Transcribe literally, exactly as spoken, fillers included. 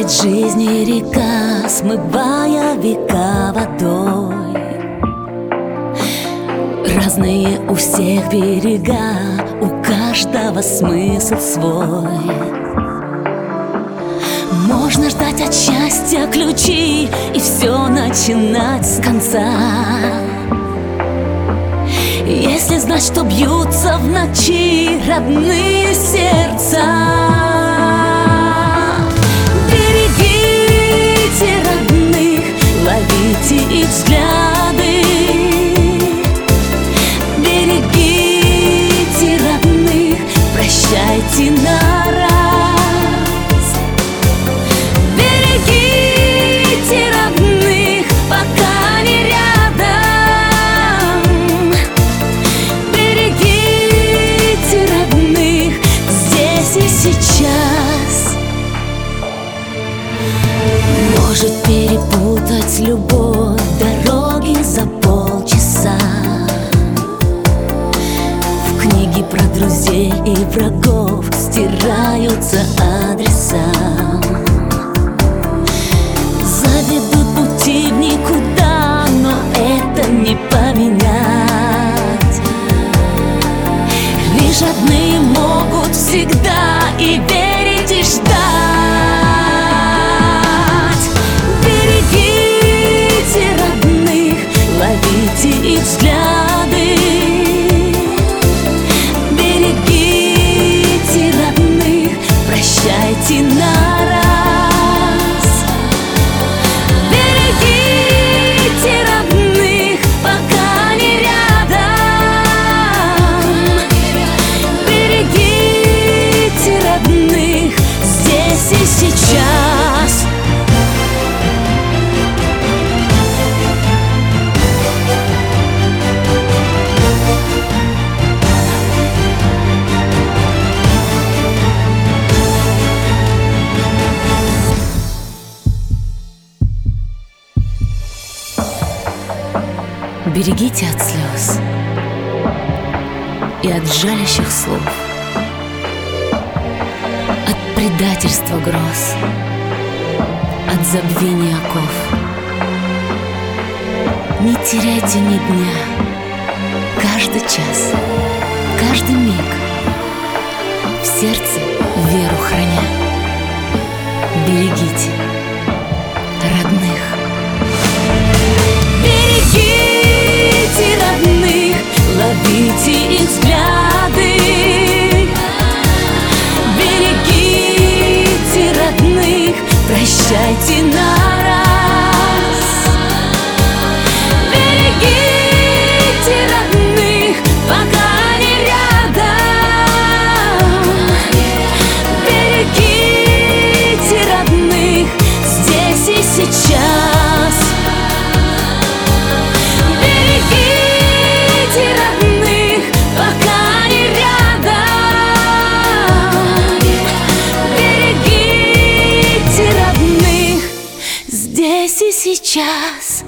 Течет жизни река, смывая века водой. Разные у всех берега, у каждого смысл свой. Можно ждать от счастья ключи и все начинать с конца, если знать, что бьются в ночи родные сердца. Берегите родных, ловите их взгляды. Берегите родных, прощайте на раз. Берегите родных, пока не рядом. Берегите родных здесь и сейчас. Может перепутать любовь дороги за полчаса. В книге про друзей и врагов стираются адреса. Заведут пути в никуда, но это не поменять. Лишь родные могут всегда и верить, и ждать. Берегите родных, ловите их взгляды. Берегите родных, прощайте на раз. Берегите родных, пока не рядом. Берегите родных здесь и сейчас. Берегите от слез и от жалящих слов, от предательства гроз, от забвения оков. Не теряйте ни дня, каждый час, каждый миг, в сердце веру храня. Берегите родных. Берегите родных, ловите их взгляды. Берегите родных, прощайте на раз. Берегите родных, пока не рядом. Берегите родных здесь и сейчас. Берегите родных, пока не рядом. Берегите родных здесь и сейчас.